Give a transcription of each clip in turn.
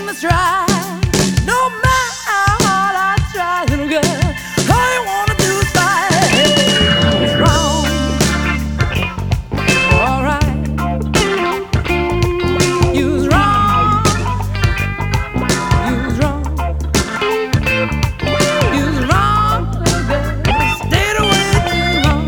let's try. No matter how hard I try, little girl, all you wanna do is fight. It's wrong, alright. You was wrong, you was wrong, you was wrong, little girl. Stayed away too long.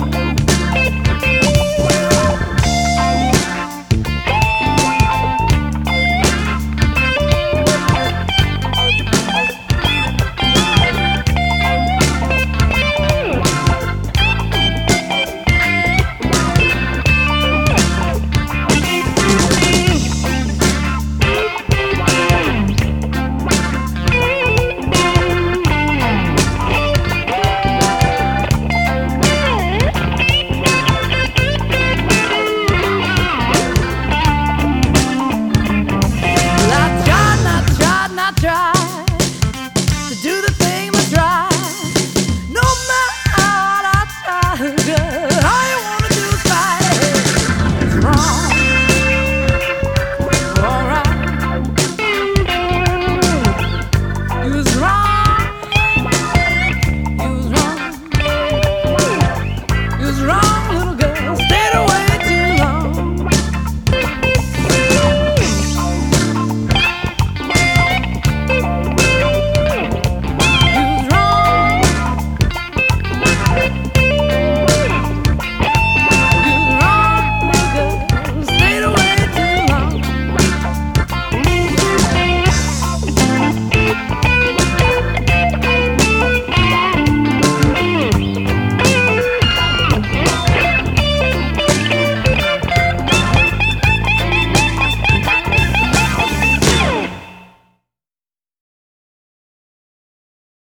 Try